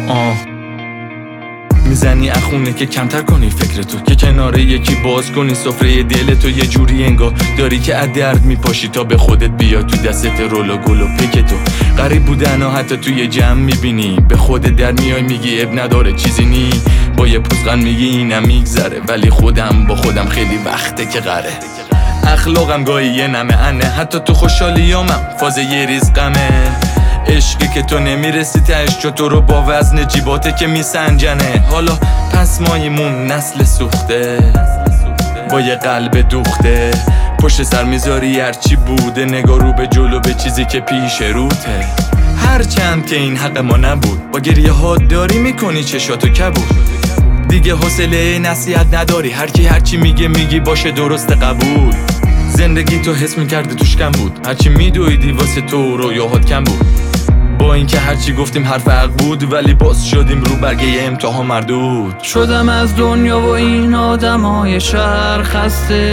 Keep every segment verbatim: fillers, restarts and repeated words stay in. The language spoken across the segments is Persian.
آه میزنی اخونه که کمتر کنی فکر تو، که کنار یکی باز کنی سفره دل تو. یه جوری انگار داری که از درد میپاشی تا به خودت بیا تو دستت رول و گل و پیک تو. غریب بودن ها حتی توی جمع میبینی، به خودت در میای میگی اب نداره چیزی نی. با یه پوزخند میگی اینم میگذره، ولی خودم با خودم خیلی وقته که قره. اخلاقم گاهی یه نمه انه، حتی تو خوشحالیامم فاز یه ریز غمه. عشقی که تو نمیرسی تهش، تو رو با وزن جیباته که میسنجنه. حالا پس مایمون نسل سوخته با یه قلب دوخته، پشت سر میذاری هرچی بوده، نگاه رو به جلو به چیزی که پیش روته. هرچند که این حق ما نبود، با گریه ها داری میکنی چشاتو کبود. دیگه حوصله نصیحت نداری، هر کی هرچی میگه میگی باشه درست قبول. زندگی تو حس میکرده توش کم بود، هرچی میدویدی واسه تو رویاهات کم بود. با اینکه هرچی گفتیم حرف حق بود، ولی باز شدیم رو برگه امتحان مردود. شدم از دنیا و این آدمای شهر خسته،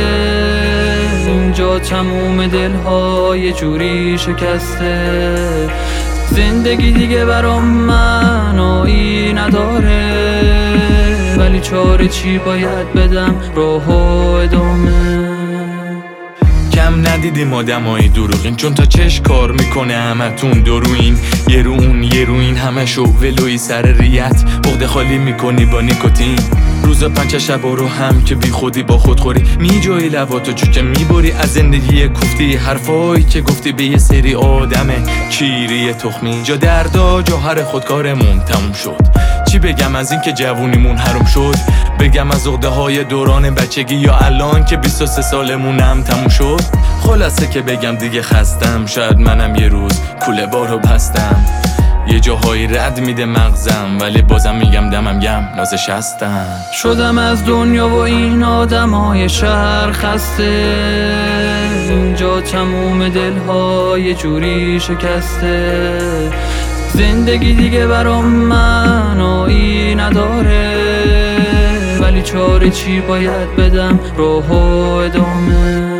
اینجا تموم دلها یه جوری شکسته. زندگی دیگه برام معنایی نداره، ولی چاره چی باید بدم راه و ادامه. کم ندیدیم آدمای دروغین، چون تا چش کار میکنه همتون دروین. یه رو اون یه رو این همه شو ولوی سر ریت، عقده خالی میکنی با نیکوتین. روزا پنج شبا رو هم که بی خودی با خودخوری میجایی لباتو چون که میبری از زندگی کوفتی. حرفایی که گفتی به یه سری آدم چیری تخمی، جا دردا جوهر خودکارمون تموم شد. چی بگم از این که جوونیمون حروم شد، بگم از عقده های دوران بچگی یا الان که بیست و سه سالمونم تموم شد. خلاصه که بگم دیگه خستم، شاید منم یه روز کوله بارو بستم. یه جاهایی رد میده مغزم، ولی بازم میگم دمم گم نازش هستم. شدم از دنیا و این آدمای شهر خسته، اینجا تموم دلها یه جوری شکسته. زندگی دیگه برام معنایی نداره، ولی چاره چی باید بدم راه و ادامه.